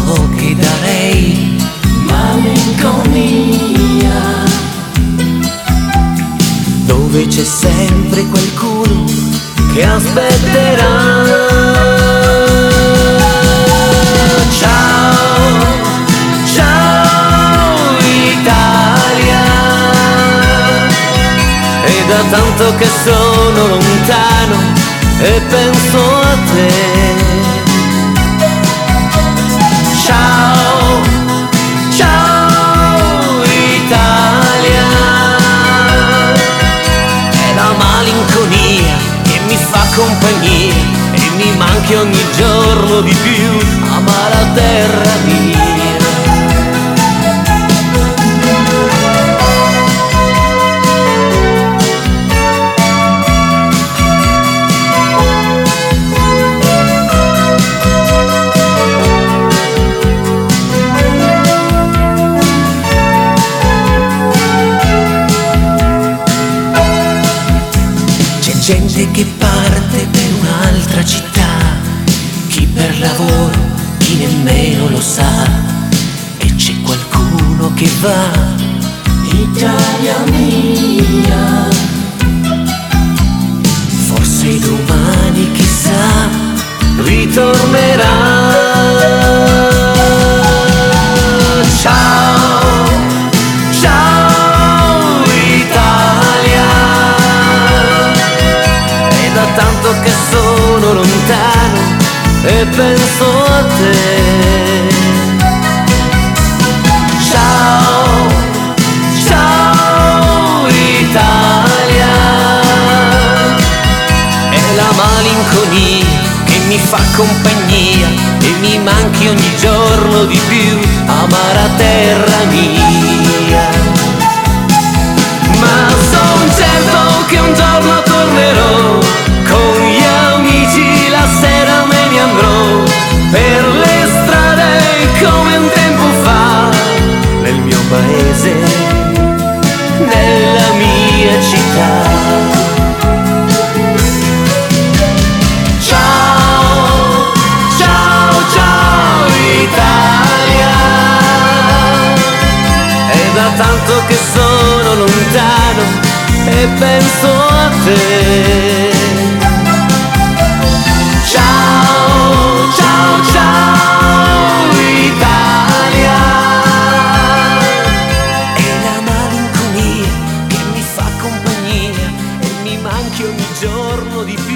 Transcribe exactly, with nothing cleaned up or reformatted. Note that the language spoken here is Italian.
so che darei malinconia, dove c'è sempre qualcuno che aspetterà. Ciao, ciao Italia, è da tanto che sono lontano e penso a te. Ciao, ciao Italia, è la malinconia che mi fa compagnia e mi manchi ogni giorno di più, amara terra mia. Gente che parte per un'altra città, chi per lavoro, chi nemmeno lo sa, e c'è qualcuno che va, Italia mia. Forse domani chissà ritornerà. Ciao, ciao Italia, da tanto che sono lontano e penso a te. Ciao, ciao Italia, è la malinconia che mi fa compagnia e mi manchi ogni giorno di più, amara terra mia. Ma son certo che un giorno tornerò, con gli amici la sera me ne andrò per le strade come un tempo fa, nel mio paese, nella mia città. Ciao, ciao, ciao Italia, è da tanto che sono lontano e penso a te. Ciao, ciao, ciao Italia, è la malinconia che mi fa compagnia e mi manchi ogni giorno di più.